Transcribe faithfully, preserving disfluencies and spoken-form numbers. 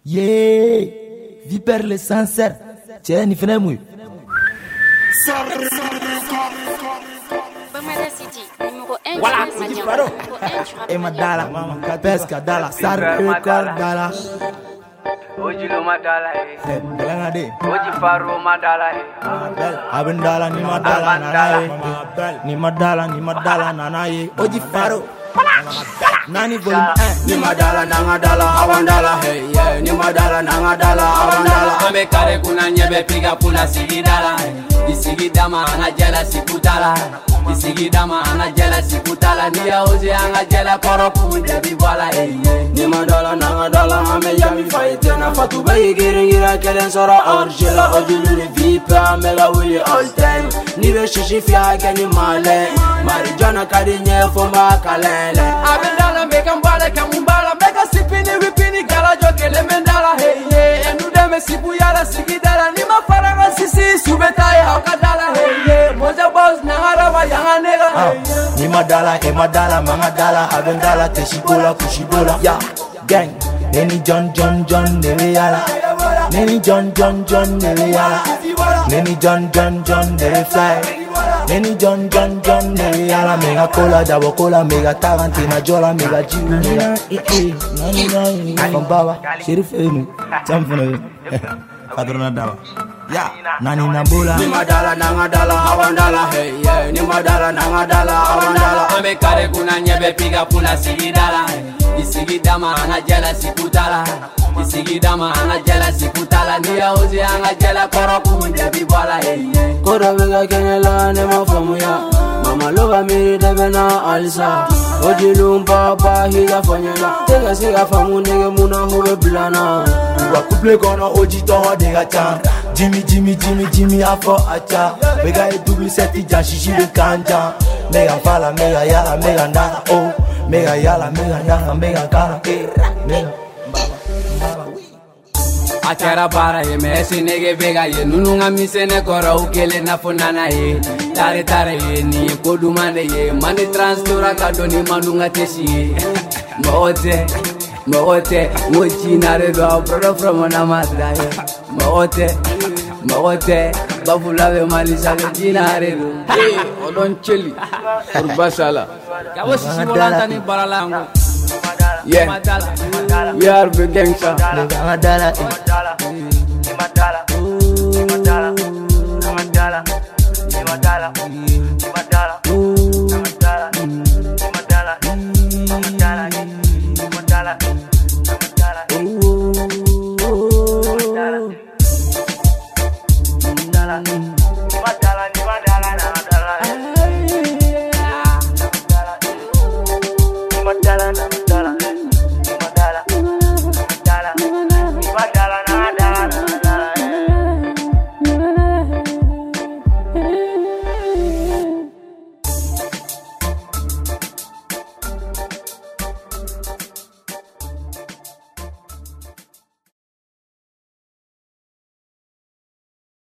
Yeah, Viper le sincère. Tiens, ni fene mouy. Voilà, c'est du paro. Et madala, pesca dala, sar école dala. Oji lo madala eh. Belanga de. Oji faro madala eh. Abendala ni madala nanaye. Ni madala ni madala nanaye. Oji faro. Nani volume one. Ni madala nangadala awandala hey yeah. Ni madala nangadala awandala. Ame kare kuna nyebe piga pula sigidala. Isigidama anajela sikutala. Isigidama anajela sikutala. Ni ya oji anajela koroku debi wala hey yeah. Ni madala nangadala ame yami fighte na fatu bayi giringira kelen sora orjela. Oji luni vipa mega wili all time. Ni be shishi fiake ni male. Marijana kadinye fomba kalele. Abendala meka mbala kamumbala meka sipini wipini gala jokele mendala hey yeah. Enu deme sibu yala sigidala ni mafaranga sisi subeta ya okadala hey yeah. Moja boss na haraba yanga nega hey yeah. Ni madala e madala mangadala abendala teshikola kushibola ya gang. Neni John John John nele yala. Neni John John John nele yala. Neni John John John nele fly. Neni John John John nele yala. Mega cola double cola mega Tarantina jola mega junior. Eh eh nani nani Baba Sheriff enu champion Padrona dawa ya nani nabola. Ni madala nangadala awandala hey yeah. Ni madala nangadala awandala. Ame kare kuna nyebe piga pula sigidala. Isigidama anajela sikutala. Isigidama anajela sikutala. Ni ya ozi anajela koroku debi wala hey yeah. Kora vega kenyela ne mafamu ya. Mama loga miri debena alisa. Oji lumpa pa higa fanyela. Tega siga famu nege muna hube blana. Wa couple kono oji toha dega chan. Jimmy Jimmy Jimmy Jimmy afo acha. Vega e double seti jan shishi de kanja. Mega fala mega yala mega ndala oh. Mega yala mega yala mega kara eh. Mega Achara bara ye mesi nege vega ye nununga misene kora ukele na funana ye tare tare ye ni kodumane ye mani transtora kadoni manunga teshi ye mote mote mochi nare do brother from na madra ye mote mote bafula ve malisa le dinare do eh odon cheli urbasala kabo sisi volanta ni baralango yeah we are the gangster Madala, Madala, Madala.